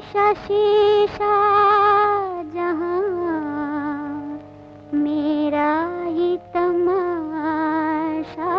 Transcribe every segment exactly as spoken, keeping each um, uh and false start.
शीशा शीशा जहां मेरा ही तमाशा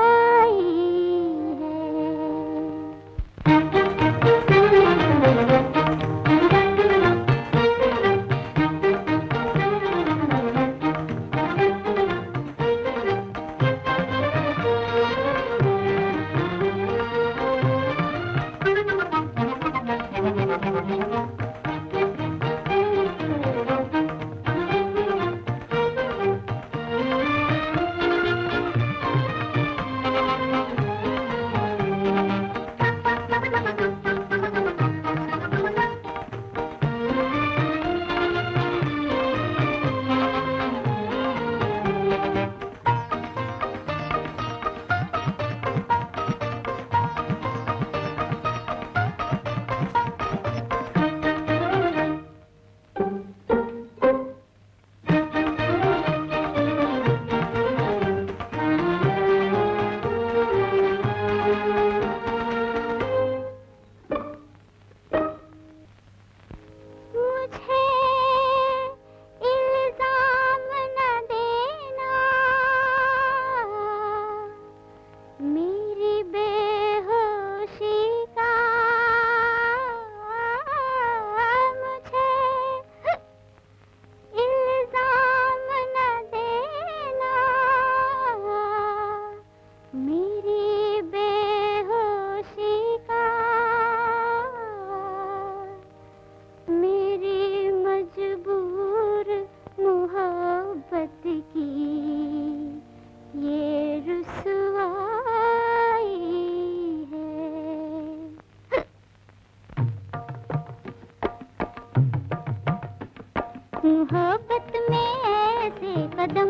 मोहब्बत में ऐसे कदम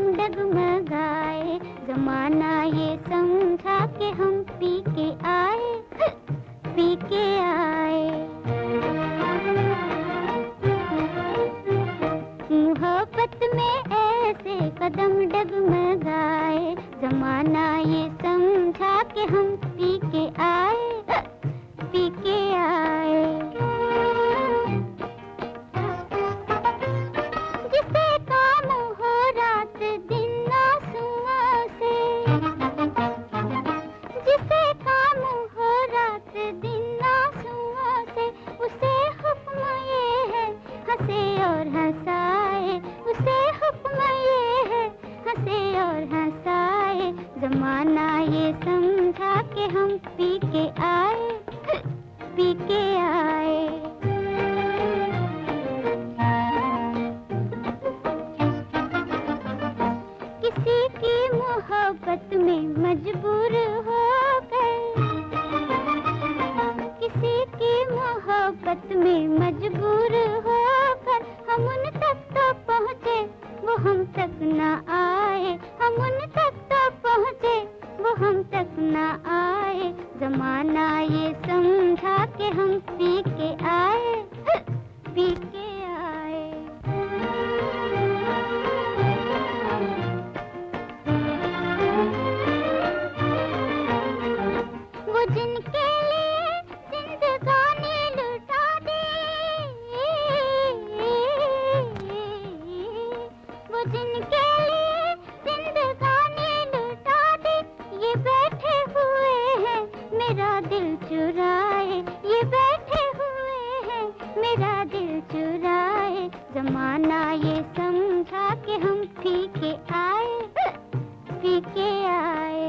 डगमगाए, जमाना ये समझा के हम पी के आए, पी के आए। मोहब्बत में ऐसे कदम डगमगाए, जमाना ये समझा के हम पी के आए, पी के आए। जमाना ये समझा के हम पी के आए, पी के आए। किसी की मोहब्बत में मजबूर हो गए, किसी की मोहब्बत में मजबूर होकर हम उन तक तो पहुँचे, वो हम तक न आए, हम उन तक तो पहुँचे, वो हम तक न आए। जमाना ये समझा के हम पी के आए, पी के आए। वो जिनके लिए जिंदगानी लुटा दी, वो जिनके लिए जिंदगानी लुटा दी, ये बैठे हुए हैं मेरा दिल चुराए, ये बैठे हुए हैं मेरा दिल चुराए। जमाना ये समझा के हम पी के आए, पी के आए।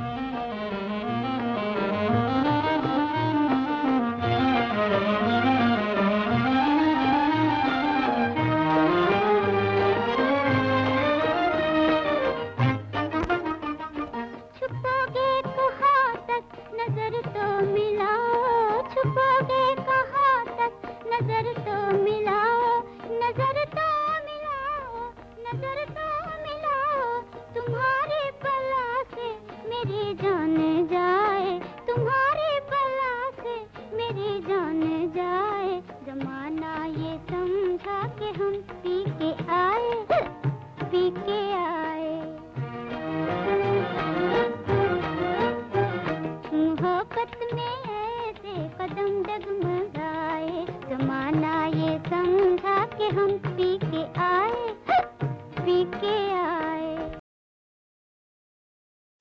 छुपोगे कहाँ तक नजर तो मिलाओ, छुपोगे कहाँ तक नजर तो मिलाओ, नजर तो मिलाओ, नजर तो मिलाओ। तुम्हारे बला से मेरी जान जाए, तुम्हारे बला से मेरी जान जाए। जमाना ये समझा के हम पी के आए, पी के आए। मोहब्बत में से कदम डगमगाए, जमाना ये समझा कि हम पी